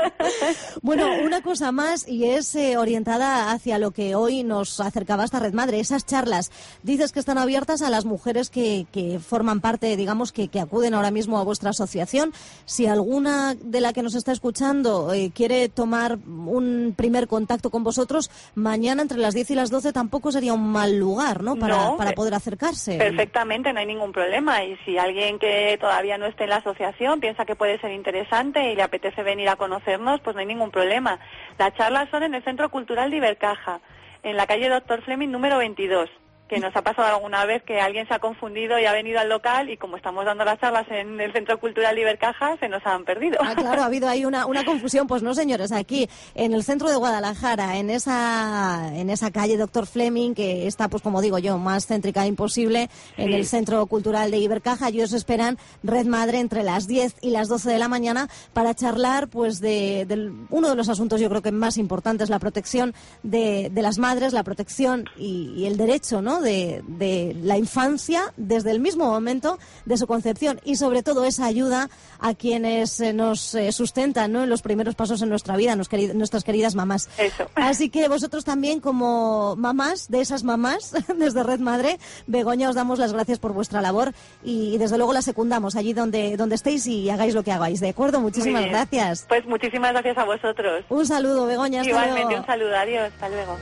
Bueno, una cosa más, y es orientada hacia lo que hoy nos acercaba esta Red Madre, esas charlas. Dices que están abiertas a las mujeres que forman parte, digamos, que acuden ahora mismo a vuestra asociación. Si alguna de la que nos está escuchando quiere tomar un primer contacto con vosotros, mañana entre las 10 y las 12 tampoco sería un mal lugar, ¿no? Para poder acercarse. Perfectamente, no hay ningún problema. Y si alguien que todavía no esté en la asociación piensa que puede ser interesante y le apetece venir a conocernos, pues no hay ningún problema. Las charlas son en el Centro Cultural de Ibercaja, en la calle Dr. Fleming número 22. Que nos ha pasado alguna vez que alguien se ha confundido y ha venido al local y como estamos dando las charlas en el Centro Cultural de Ibercaja, se nos han perdido. Ah, claro, ha habido ahí una confusión. Pues no, señores, aquí en el centro de Guadalajara, en esa calle Dr. Fleming, que está, pues como digo yo, más céntrica imposible, en el Centro Cultural de Ibercaja, y os esperan Red Madre entre las 10 y las 12 de la mañana para charlar pues de uno de los asuntos yo creo que más importantes, la protección de las madres, la protección y el derecho, ¿no?, de la infancia desde el mismo momento de su concepción, y sobre todo esa ayuda a quienes nos sustentan, ¿no?, en los primeros pasos en nuestra vida, nuestras queridas mamás. Eso. Así que vosotros también, como mamás de esas mamás desde Red Madre, Begoña, os damos las gracias por vuestra labor y desde luego la secundamos allí donde estéis y hagáis lo que hagáis, ¿de acuerdo? Muchísimas gracias. Pues muchísimas gracias a vosotros. Un saludo, Begoña. Hasta Igualmente, luego. un saludo. Adiós. Hasta luego.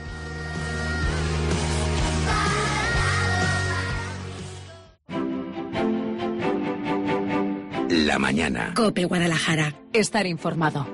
La mañana. COPE Guadalajara. Estar informado.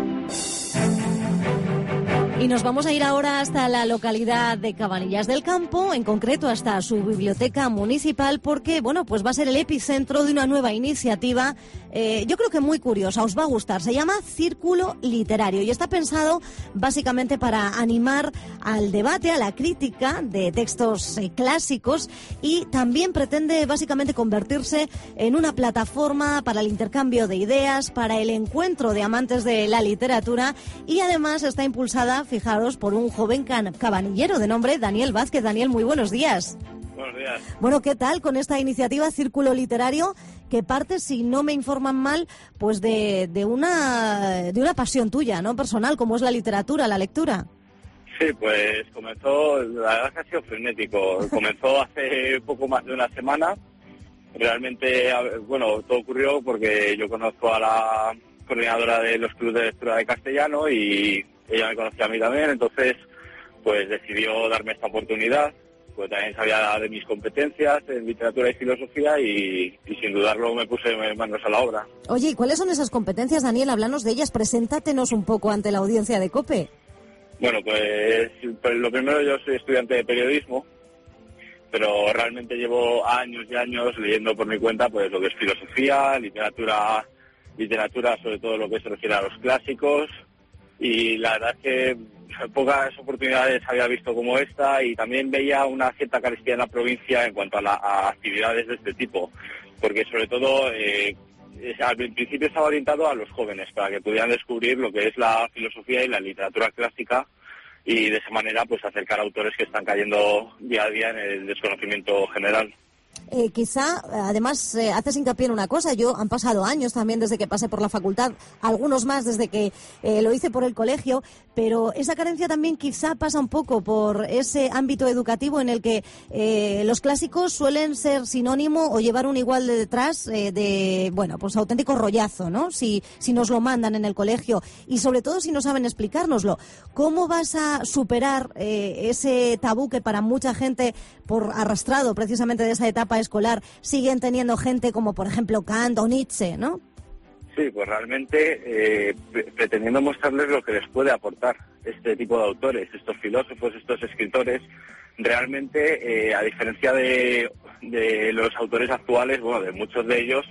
Y nos vamos a ir ahora hasta la localidad de Cabanillas del Campo, en concreto hasta su biblioteca municipal, porque, bueno, pues va a ser el epicentro de una nueva iniciativa, yo creo que muy curiosa, os va a gustar. Se llama Círculo Literario y está pensado básicamente para animar al debate, a la crítica de textos clásicos, y también pretende básicamente convertirse en una plataforma para el intercambio de ideas, para el encuentro de amantes de la literatura, y además está impulsada, fijaros, por un joven cabanillero de nombre Daniel Vázquez. Daniel, muy buenos días. Buenos días. Bueno, ¿qué tal con esta iniciativa Círculo Literario, que parte, si no me informan mal, pues de una pasión tuya, ¿no?, personal, como es la literatura, la lectura? Sí, pues comenzó, la verdad que ha sido frenético. Comenzó hace poco más de una semana. Realmente, bueno, todo ocurrió porque yo conozco a la coordinadora de los clubes de lectura de castellano y ella me conocía a mí también, entonces pues decidió darme esta oportunidad, pues también sabía de mis competencias en literatura y filosofía y sin dudarlo me puse manos a la obra. Oye, ¿y cuáles son esas competencias, Daniel? Háblanos de ellas, preséntanos un poco ante la audiencia de COPE. Bueno, pues lo primero, yo soy estudiante de periodismo, pero realmente llevo años y años leyendo por mi cuenta pues lo que es filosofía, literatura sobre todo lo que se refiere a los clásicos, y la verdad es que pocas oportunidades había visto como esta, y también veía una cierta carestía en la provincia en cuanto a actividades de este tipo, porque sobre todo al principio estaba orientado a los jóvenes para que pudieran descubrir lo que es la filosofía y la literatura clásica, y de esa manera pues acercar a autores que están cayendo día a día en el desconocimiento general. Quizá, además, haces hincapié en una cosa. Han pasado años también desde que pasé por la facultad, algunos más desde que lo hice por el colegio, pero esa carencia también quizá pasa un poco por ese ámbito educativo en el que los clásicos suelen ser sinónimo o llevar un igual de detrás pues auténtico rollazo, ¿no? Si nos lo mandan en el colegio y sobre todo si no saben explicárnoslo. ¿Cómo vas a superar ese tabú que para mucha gente, por arrastrado precisamente de esa etapa escolar, siguen teniendo gente como por ejemplo Kant o Nietzsche, ¿no? Sí, pues realmente pretendiendo mostrarles lo que les puede aportar este tipo de autores, estos filósofos, estos escritores. Realmente, a diferencia de los autores actuales, bueno, de muchos de ellos,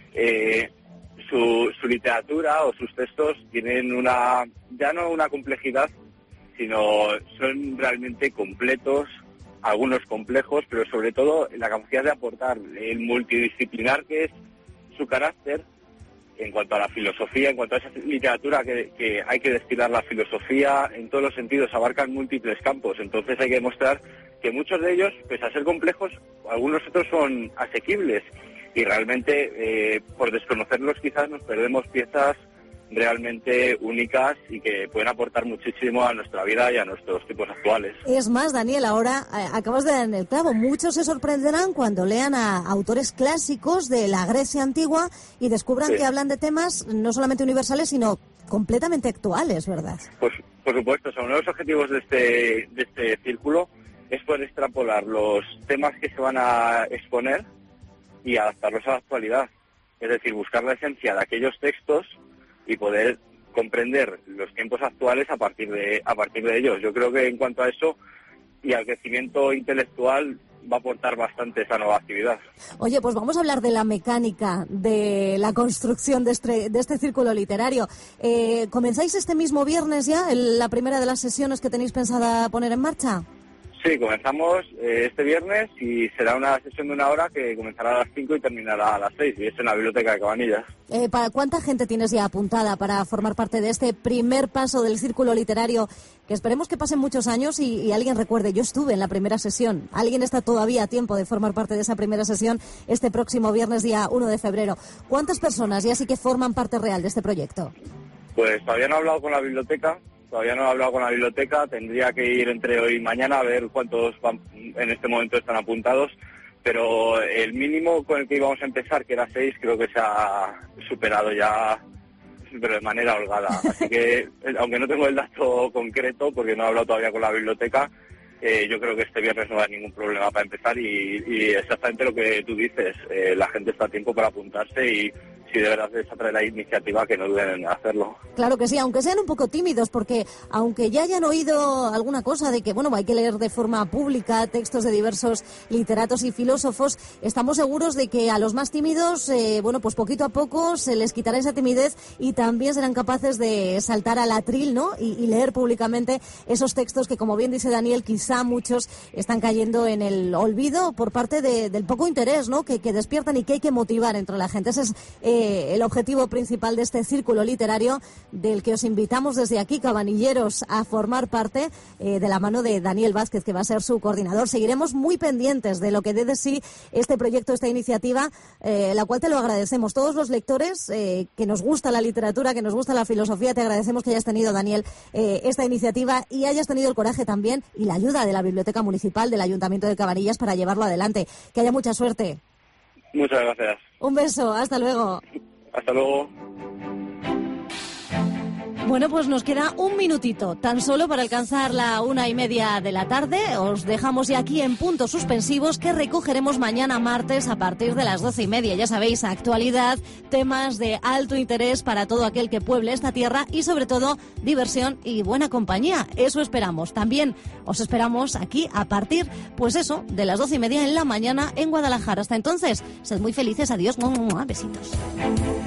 su literatura o sus textos tienen ya no una complejidad, sino son realmente completos, algunos complejos, pero sobre todo la capacidad de aportar, el multidisciplinar que es su carácter en cuanto a la filosofía, en cuanto a esa literatura que hay que destilar la filosofía en todos los sentidos, abarcan múltiples campos. Entonces hay que demostrar que muchos de ellos, pese a ser complejos, algunos otros son asequibles y realmente por desconocerlos quizás nos perdemos piezas realmente únicas y que pueden aportar muchísimo a nuestra vida y a nuestros tiempos actuales. Es más, Daniel, ahora acabas de dar en el clavo. Muchos se sorprenderán cuando lean a autores clásicos de la Grecia antigua y descubran que hablan de temas no solamente universales, sino completamente actuales, ¿verdad? Pues, por supuesto, uno de los objetivos de este círculo es poder extrapolar los temas que se van a exponer y adaptarlos a la actualidad. Es decir, buscar la esencia de aquellos textos y poder comprender los tiempos actuales a partir de ellos. Yo creo que en cuanto a eso y al crecimiento intelectual va a aportar bastante esa nueva actividad. Oye, pues vamos a hablar de la mecánica de la construcción de este círculo literario. ¿Comenzáis este mismo viernes ya la primera de las sesiones que tenéis pensada poner en marcha? Sí, comenzamos este viernes y será una sesión de 1 hora que comenzará a las 5 y terminará a las 6 y es en la Biblioteca de Cabanillas. ¿Para cuánta gente tienes ya apuntada para formar parte de este primer paso del círculo literario? Que esperemos que pasen muchos años y alguien recuerde, yo estuve en la primera sesión. Alguien está todavía a tiempo de formar parte de esa primera sesión este próximo viernes, día 1 de febrero. ¿Cuántas personas ya sí que forman parte real de este proyecto? Pues todavía no he hablado con la biblioteca. Tendría que ir entre hoy y mañana a ver cuántos en este momento están apuntados, pero el mínimo con el que íbamos a empezar, que era 6, creo que se ha superado ya, pero de manera holgada. Así que, aunque no tengo el dato concreto, porque no he hablado todavía con la biblioteca, yo creo que este viernes no va a haber ningún problema para empezar y exactamente lo que tú dices, la gente está a tiempo para apuntarse y si de verdad les atrae la iniciativa, que no duden en hacerlo. Claro que sí, aunque sean un poco tímidos, porque aunque ya hayan oído alguna cosa de que, bueno, hay que leer de forma pública textos de diversos literatos y filósofos, estamos seguros de que a los más tímidos, pues poquito a poco se les quitará esa timidez y también serán capaces de saltar al atril, ¿no? Y leer públicamente esos textos que, como bien dice Daniel, quizá muchos están cayendo en el olvido por parte del poco interés, ¿no? Que despiertan y que hay que motivar entre la gente. Ese es el objetivo principal de este círculo literario del que os invitamos desde aquí, cabanilleros, a formar parte de la mano de Daniel Vázquez, que va a ser su coordinador. Seguiremos muy pendientes de lo que dé de sí este proyecto, esta iniciativa, la cual te lo agradecemos. Todos los lectores que nos gusta la literatura, que nos gusta la filosofía, te agradecemos que hayas tenido, Daniel, esta iniciativa y hayas tenido el coraje también y la ayuda de la Biblioteca Municipal del Ayuntamiento de Cabanillas para llevarlo adelante. Que haya mucha suerte. Muchas gracias. Un beso, hasta luego. Hasta luego. Bueno, pues nos queda un minutito, tan solo para alcanzar la 1:30 de la tarde. Os dejamos ya aquí en puntos suspensivos que recogeremos mañana martes a partir de las 12:30. Ya sabéis, actualidad, temas de alto interés para todo aquel que pueble esta tierra y sobre todo diversión y buena compañía. Eso esperamos. También os esperamos aquí a partir, pues eso, de las 12:30 en la mañana en Guadalajara. Hasta entonces, sed muy felices. Adiós. Besitos.